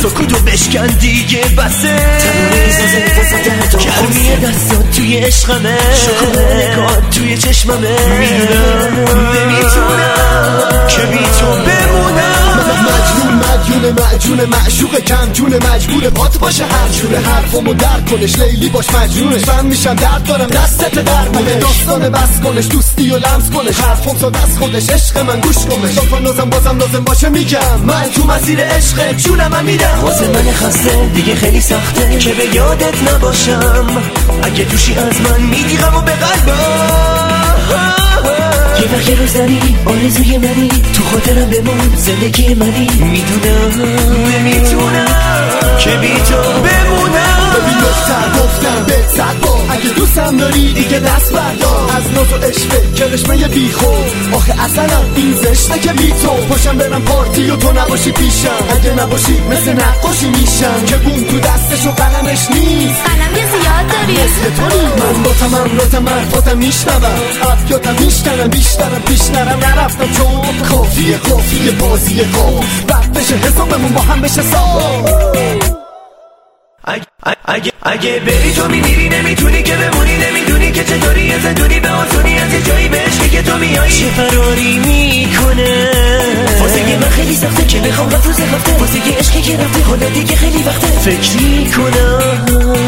سکوتو بشکن دیگه بسه گرمی دستات توی عشقمه شکوه نگاه توی چشممه میدونم نمیتونم که بی تو بمونم مجنون معشوق کم جون مجبور پات باشه هر جوره حرفمو درک کنش لیلی باش مجنونش من میشم درد دارم دستت در منش داستان بس کنش دوستی و لمس کنش حرفم تا دست خودش عشق من گوش کنش تا نازم بازم لازم باشه میگم من تو مسیر عشق جونم هم میدم واسه من خسته دیگه خیلی سخته که به یادت نباشم اگه دوشی از من میگیرم و به قلبم یه وقتی رو زنی آرزوی منی تو خاطرم بمون زندگی منی میدونم نمیتونم که بی تو بمونم ببین گفتم بهت 100 بار اگه دوستم داری دیگه دست بردار از ناز و عشق کرشمه بیخود آخه اصلا این زشته که بی تو پاشم برم پارتی و تو نباشی پیشم اگه نباشی مثل نقاشی میشم که بوم تو دستش و قلمش نیست قلم که زیاد داری مثل تو نیست من لطم حرفاتم میشنوم افیاتم میشکنم بیشترم پیش نرم نرفتم چون کافیه بازی خواب وقت بشه حسابمون با هم بشه ساب اگه بری تو میمیری نمیتونی که بمونی نمیدونی که چطوری یه زندونی به آسونی از یه جایی به عشقی که تو میایی چه فراری میکنه واسه من خیلی سخته که بخوام رفت روز هفته واسه یه عشقی که رفته حالا دیگه خیلی وقته فکر میکنم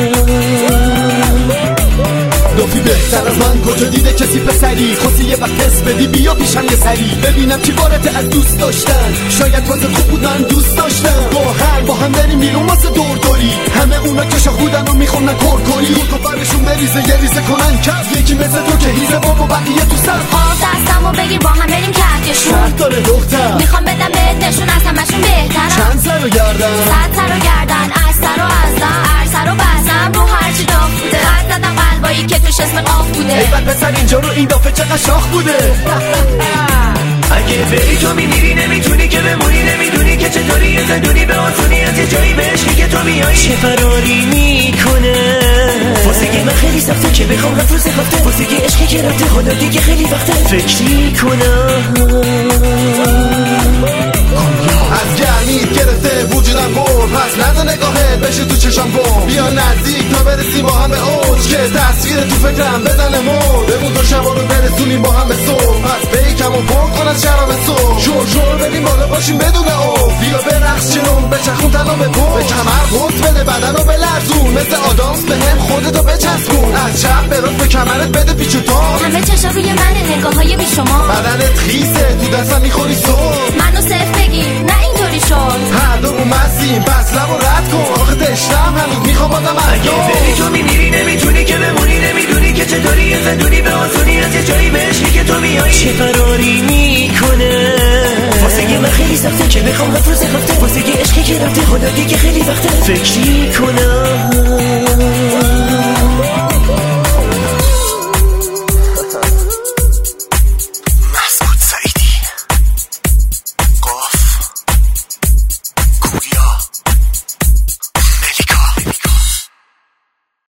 دافی بهتر از من کجا دیده کسی پسری خواستی یه وقت حس بدی بیا پیشم یه سری ببینم چی بارته از دوست داشتن شاید واسه خوب بود من دوست داشتم با هم بریم بیرون واسه دورداری همه اونا که شاخودن و میخونن کرکری تو برشون بریزه یه ریزه کنن کف یکی مثل تو که هیزه بابا بقیه تو سر دستمو بگیر با هم بریم کهکشون شرط داره دختر میخوام بدم بهت نشون از همشون بهترم چند سر و گردن 100 سر و گردن از سر و ازم هر سر و بزم رو هرچی داغ بوده خط زدم قلبایی که توش اسم قاف بوده ای بد بسر اینجا رو این دافه چقدر شاخ بوده اگه بری تو میمیری نمیتونی که بمونی نمیدونی که چطوری یه زندونی به آسونی از یه جایی به عشقی که تو میایی چه فراری میکنه واسه من خیلی سخته که بخوام رفت روز هفته واسه یه عشقی که رفته حالا دیگه خیلی وقته فکر میکنم از گرمیت گرفته وجودم بر پس نده نگاهت بشه تو چشم گم بیا نزدیک تا برسیم با هم به اوج که تصویر تو فکرم بزنه مود بمون دو شبا رو برسونیم با هم به صبح پس بیکم و پاک کن از شرم صبح شور بریم بالا باشیم بدون اوف بیا برقص جنون بچخون تنو به پا به کمر پوست بده بدن رو بلرزون مثل آدامس به هم خودتو بچسبون از چپ به راست به کمرت بده پیچ و تاب همه چشا روی منه نگاه های بی شما بدنت خیسه تو دستم میخوری صبح منو صرف بگیر نه اینطوری شد هر دو مستیم بس لب و رد کن آخه دشتم هنوز میخوام بازم اگه بری تو میمیری نمیتونی که بمونی نمیدونی که چطوری یه زندونی به آسونی از یه جایی به عشقی که تو میایی چه فراری میکنه واسه من خیلی سخته که بخوام رفت روز هفته واسه یه عشقی که رفته حالا دیگه خیلی وقته فکر میکنم